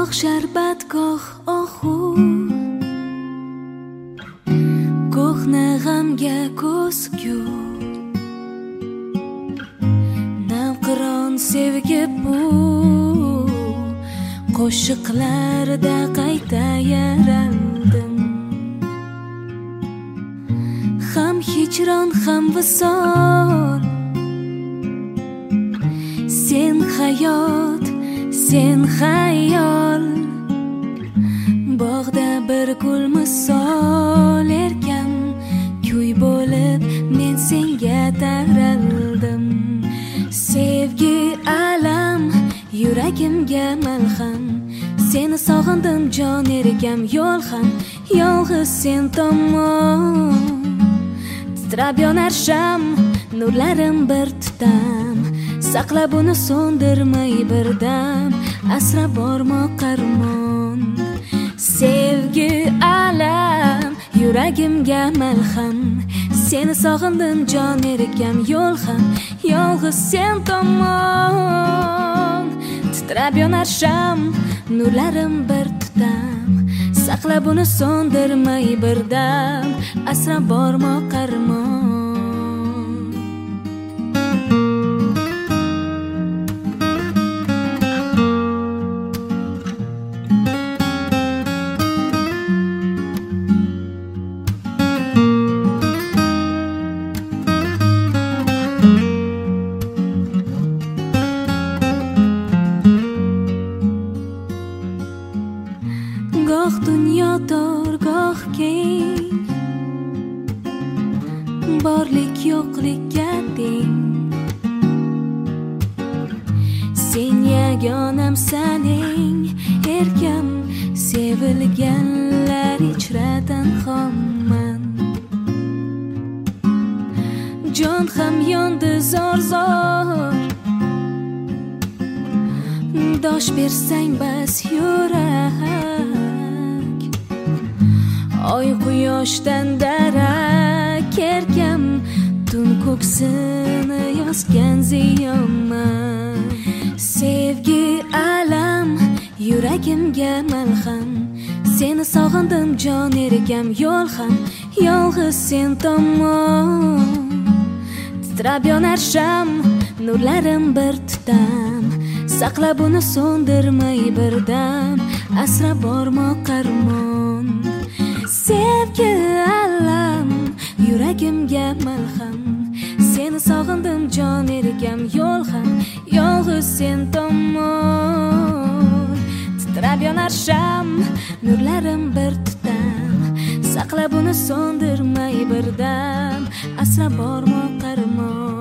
sharbat goh ohu, ko'hna g'amga ko'zgu, navqiron sevgi bu, qo'shiqlarda qayta yaraldim. Ham hijron ham visol, sen hayot, sen hayol, bog'da bir gul misol, erkam kuy bo'lib men senga taraldim. Sevgi alam yuragimga malham, seni sog'indim jon erkam, yo'l ham yolg'iz sen tomon. Titrab yonar sham, nurlarim bir tutam, saqlab uni so'ndirmay birdam, asrab bormoq qarmon. Sevgi alam yuragimga malham, seni sog'indim jon erkam, yo'l ham yolg'iz sen tomon. Titrab yonar sham, nurlarim bir tutam, saqlab uni so'ndirmay birdam, asrab bormoq qarmon. Goh dunyo tor, goh keng, borlik yo'qlikka teng. Sen yagonam saning, erkam sevilganlar ichra tanhoman. Jon ham yondi zor zor, dosh bersang bas yurak. Oy quyoshdan darak, erkam tun ko'ksini yozgan ziyonman. Sevgi alam yuragimga malham, seni sog'indim jon erkam, yo'l ham yolg'iz sen tomon. Titrab yonar sham, nurlarim bir tutam, saqlab uni so'ndirmay birdam, asrab bormoq qarmon. Sevgi alam yuragimga malham, seni sog'indim jon erkam, yo'l ham yolg'iz sen tomon. Titrab yonar sham, nurlarim bir tutam, saqlab uni so'ndirmay birdam, asrab bormoq qarmon.